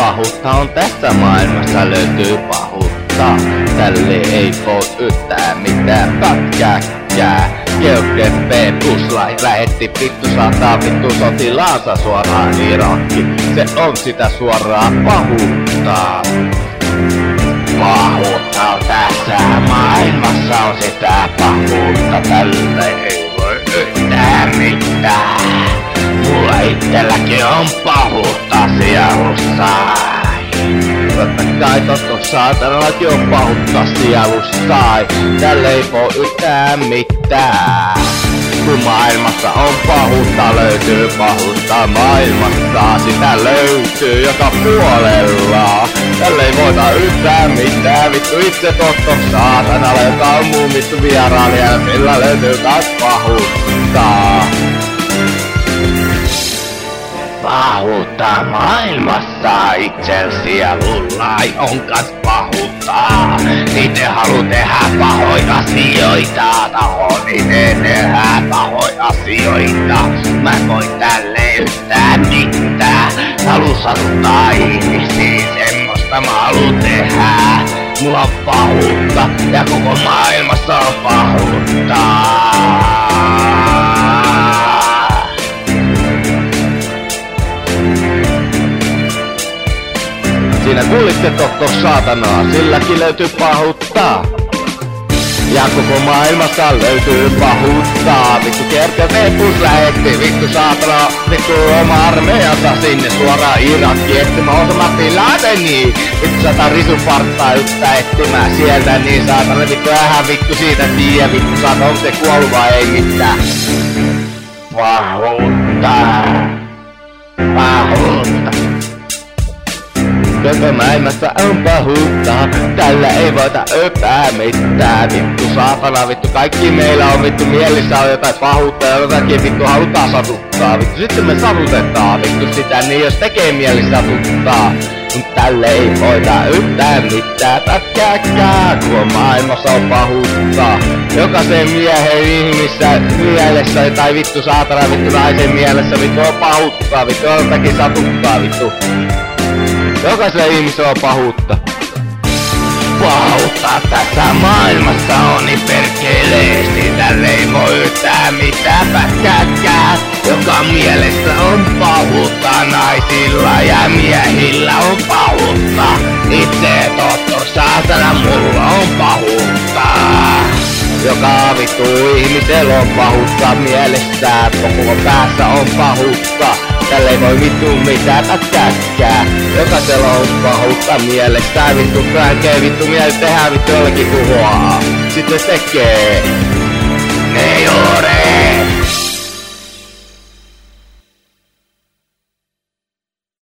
pahuutta on tässä maailmassa löytyy pahuutta. Tälle ei voi yhtään mitään pätkääkään. GeoGP Buslai lähetti vittu 100 vittu sotilaansa suoraan Irakkiin. Se on sitä suoraa pahuutta. Pahuutta on tässä maailmassa on sitä pahuutta. Tälle ei voi yhtään mitään. Mulla itselläkin on pahuutta sielussai. Totta kai totta saatanallakin on pahuutta sielussai. Tälle ei voi yhtään mitään. Kun maailmassa on pahuutta, löytyy pahuutta maailmassa. Sitä löytyy joka puolella. Tälle ei voita yhtään mitään. Vittu itse totta saatanalle, joka on muun vittu vierailija. Sillä löytyy taas pahuutta. Pahuutta maailmassa itsel sielulla on kas pahuutta. Itse halu tehdä pahoja asioita, taho itse tehdä pahoja asioita. Mä voin tälle yhtään mitään. Halu satuttaa ihmisiä, semmoista mä haluun tehdä. Mulla on pahuutta ja koko maailmassa on pahuutta. Siinä kuulitte totta saatanaa, silläkin löytyy pahuutta. Ja koko maailmassa löytyy pahuutta. Vittu GeoGP lähetti, vittu saatana, vittu oma armeijansa sinne suoraan Irakkiin etsimään Osama Bin Ladenia. Vittu saatana risuparttaa yhtään etsimään sieltä, niin saatana vittu ähän vittu siitä tiiä, vittu saatana onko se kuollut vai ei mitään. Pahuutta. Pahuutta. Koko maailmassa on pahuutta, tällä ei voita yhtään mitään. Vittu saatana, vittu kaikki meillä on vittu mielissä on jotain pahuutta ja jotakin vittu halutaan satuttaa. Vittu sitten me satutetaan vittu sitä, niin jos tekee mieli satuttaa. Mut tälle ei voita yhtään mitään pätkääkään, kun maailmassa on pahuutta. Jokaisen miehen mielessä tai vittu saatana vittu naisen mielessä vittu on pahuutta. Vittu jotakin satuttaa vittu. Jokaisella ihmisellä on pahuutta. Pahuutta tässä maailmassa on niin perkeleesti. Tälle ei voi yhtään mitään pätkääkään. Joka mielessä on pahuutta. Naisilla ja miehillä on pahuutta. Itse totta saatana mulla on pahuutta. Joka vittu ihmisellä on pahuutta mielessään. Koko päässä on pahuutta. Tälle ei voi vittu mitään pätkääkään. Jokaisella on pahuutta mielestään. Vittu kaikkea vittu mieli tehdään vittu jollekin tuhoaa. Sitten tekee.